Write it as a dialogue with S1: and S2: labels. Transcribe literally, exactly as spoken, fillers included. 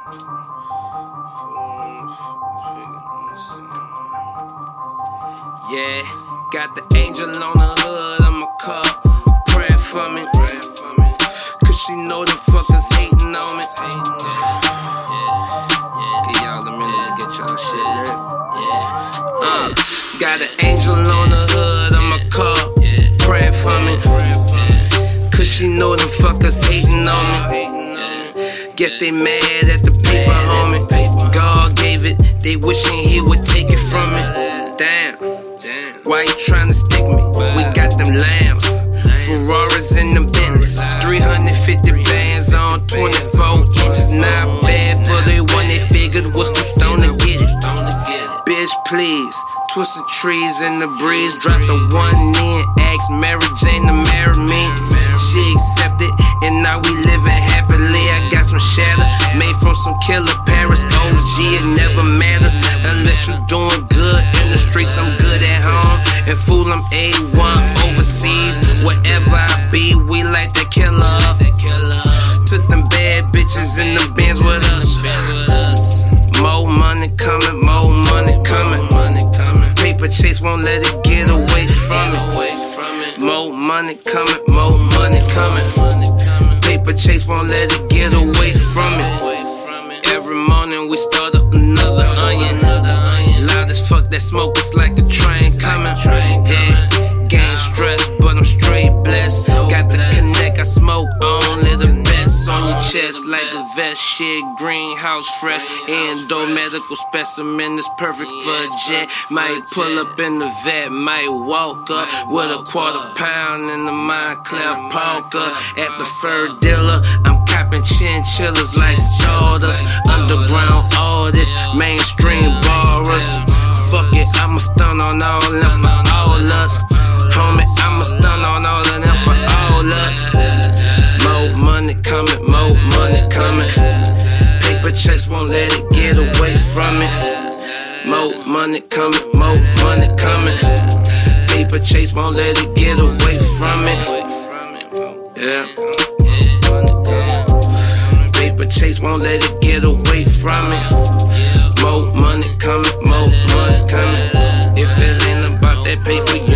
S1: Yeah, got the angel on the hood, I'ma call, praying for me, cause she know them fuckers hating on me. Give y'all a minute to get y'all shit right. Uh, got an angel on the hood, I'ma call, praying for me, cause she know them fuckers hating on me. Guess they mad at the paper, homie. God gave it, they wishing he would take it from me. Damn. Why you tryna stick me? We got them lambs, Ferraris and them Bentleys, three hundred fifty bands on twenty-four inches. Not bad for the one they figured was too stoned to get it. Bitch, please, twisting trees in the breeze. Drop the one in, ask Mary Jane to marry me. She accepted, and now we living happily. I got some shatter, made from some killer Paris. O G, it never matters unless you doing good in the streets. I'm good at home, and fool, I'm A one overseas. Wherever I be, we like that killer. Took them bad bitches in them bands with us. More money coming, more money coming. Paper chase won't let it get away from it. More money coming, more money coming. Paper chase won't let it get away from it. Every morning we start up another onion. Loud as fuck, that smoke is like a train coming. Yeah, gain stress, but I'm straight blessed. Got the connect, I smoke only the best. On your chest like a vest, shit, greenhouse fresh. Endo medical specimen is perfect for a jet. Might pull up in the vet, might walk up with a quarter pound in the Montclair Parker. At the fur dealer, I'm copping chinchillas like starters. Underground artists, mainstream borrowers. Fuck it, I'ma stun on all of them for all us. Homie, I'ma stun on all of them for all us. More money coming, more money coming. Paper chase won't let it get away from it. More money coming, more money coming. Paper chase won't let it get away from it. Yeah. Paper chase won't let it get away from it. More money coming, more money coming. If it ain't about that paper,